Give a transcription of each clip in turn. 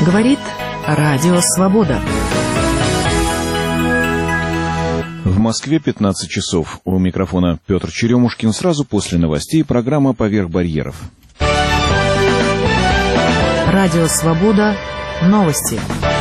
Говорит Радио Свобода. В Москве 15 часов. У микрофона Петр Черемушкин. Сразу после новостей программа «Поверх барьеров». Радио Свобода. Новости.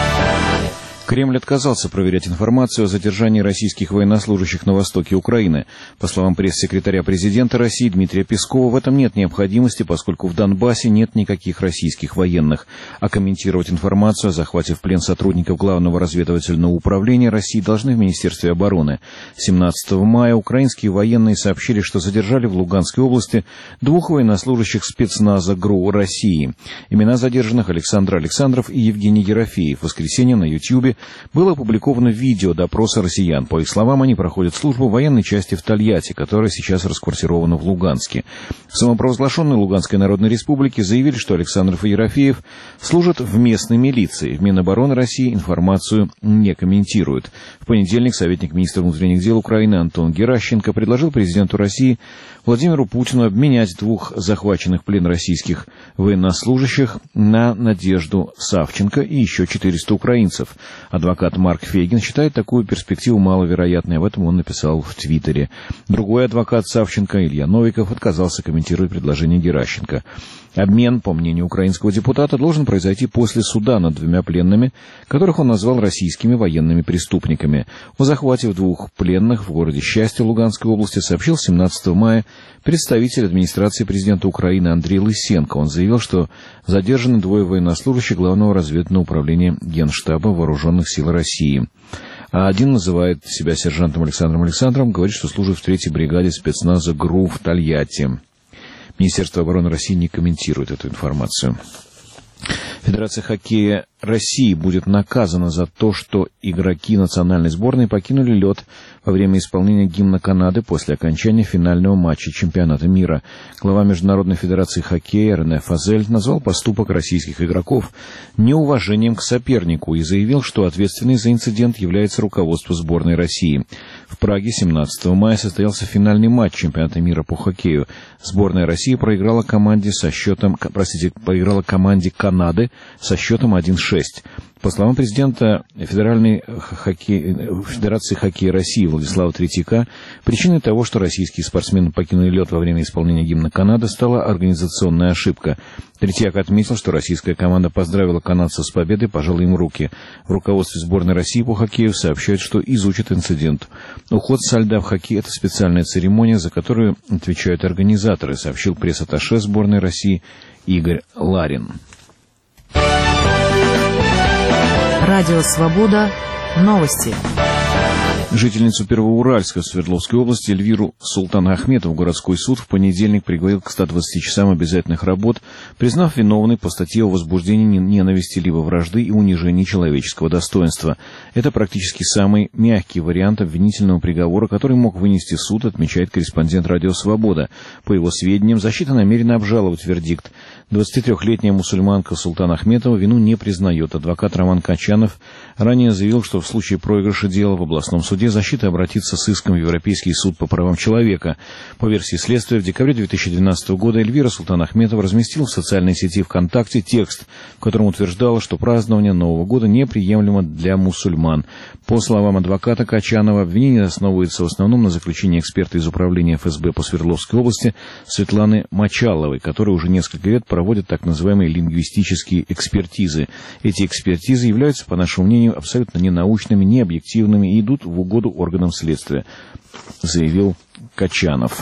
Кремль отказался проверять информацию о задержании российских военнослужащих на востоке Украины. По словам пресс-секретаря президента России Дмитрия Пескова, в этом нет необходимости, поскольку в Донбассе нет никаких российских военных. А комментировать информацию о захвате в плен сотрудников Главного разведывательного управления России должны в Министерстве обороны. 17 мая украинские военные сообщили, что задержали в Луганской области 2 военнослужащих спецназа ГРУ России. Имена задержанных Александр Александров и Евгений Ерофеев. В воскресенье на Ютьюбе было опубликовано видео допроса россиян. По их словам, они проходят службу в военной части в Тольятти, которая сейчас расквартирована в Луганске. В самопровозглашенной Луганской Народной Республике заявили, что Александров и Ерофеев служат в местной милиции. В Минобороны России информацию не комментируют. В понедельник советник министра внутренних дел Украины Антон Геращенко предложил президенту России Владимиру Путину обменять 2 захваченных в плен российских военнослужащих на Надежду Савченко и еще 400 украинцев. Адвокат Марк Фейгин считает такую перспективу маловероятной, об этом он написал в Твиттере. Другой адвокат Савченко, Илья Новиков, отказался комментировать предложение Геращенко. Обмен, по мнению украинского депутата, должен произойти после суда над 2 пленными, которых он назвал российскими военными преступниками. О захвате 2 пленных в городе Счастье Луганской области сообщил 17 мая представитель администрации президента Украины Андрей Лысенко. Он заявил, что задержаны 2 военнослужащих Главного разведывательного управления Генштаба Вооруженных сил России. А один называет себя сержантом Александром Александровым, говорит, что служит в 3-й бригаде спецназа ГРУ в Тольятти. Министерство обороны России не комментирует эту информацию. Федерация хоккея России будет наказана за то, что игроки национальной сборной покинули лед во время исполнения гимна Канады после окончания финального матча чемпионата мира. Глава Международной федерации хоккея Рене Фазель назвал поступок российских игроков неуважением к сопернику и заявил, что ответственный за инцидент является руководство сборной России. В Праге 17 мая состоялся финальный матч чемпионата мира по хоккею. Сборная России проиграла команде команде Канады со счетом 1-6. По словам президента Федерации хоккея России Владислава Третьяка, причиной того, что российские спортсмены покинули лед во время исполнения гимна Канады, стала организационная ошибка. Третьяк отметил, что российская команда поздравила канадцев с победой, пожала им руки. В руководстве сборной России по хоккею сообщают, что изучат инцидент. Уход со льда в хоккее – это специальная церемония, за которую отвечают организаторы, сообщил пресс-атташе сборной России Игорь Ларин. Радио Свобода. Новости. Жительницу Первоуральска Свердловской области Эльвиру Султанахметову городской суд в понедельник приговорил к 120 часам обязательных работ, признав виновной по статье о возбуждении ненависти либо вражды и унижении человеческого достоинства. Это практически самый мягкий вариант обвинительного приговора, который мог вынести суд, отмечает корреспондент «Радио Свобода». По его сведениям, защита намерена обжаловать вердикт. 23-летняя мусульманка Султанахметова вину не признает. Адвокат Роман Качанов ранее заявил, что в случае проигрыша дела в областном суде защита обратится с иском в Европейский суд по правам человека. По версии следствия, в декабре 2012 года Эльвира Султанахметова разместила в социальной сети ВКонтакте текст, в котором утверждала, что празднование Нового года неприемлемо для мусульман. По словам адвоката Качанова, обвинение основывается в основном на заключении эксперта из управления ФСБ по Свердловской области Светланы Мочаловой, которая уже несколько лет проводит так называемые лингвистические экспертизы. Эти экспертизы являются, по нашему мнению, абсолютно ненаучными, необъективными и идут в угоду органам следствия, заявил Качанов.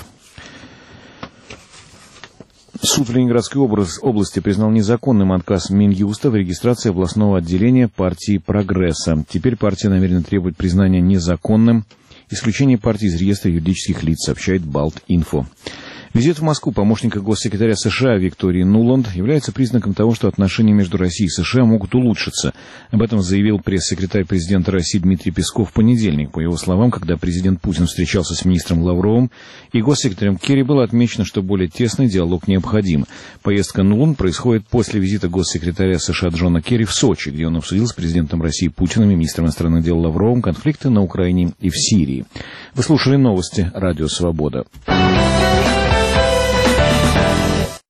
Суд в Ленинградской области признал незаконным отказ Минюста в регистрации областного отделения партии «Прогресса». Теперь партия намерена требовать признания незаконным исключения партии из реестра юридических лиц, сообщает Балт-Инфо. Визит в Москву помощника госсекретаря США Виктории Нуланд является признаком того, что отношения между Россией и США могут улучшиться. Об этом заявил пресс-секретарь президента России Дмитрий Песков в понедельник. По его словам, когда президент Путин встречался с министром Лавровым и госсекретарем Керри, было отмечено, что более тесный диалог необходим. Поездка Нуланд происходит после визита госсекретаря США Джона Керри в Сочи, где он обсудил с президентом России Путиным и министром иностранных дел Лавровым конфликты на Украине и в Сирии. Вы слушали новости «Радио Свобода».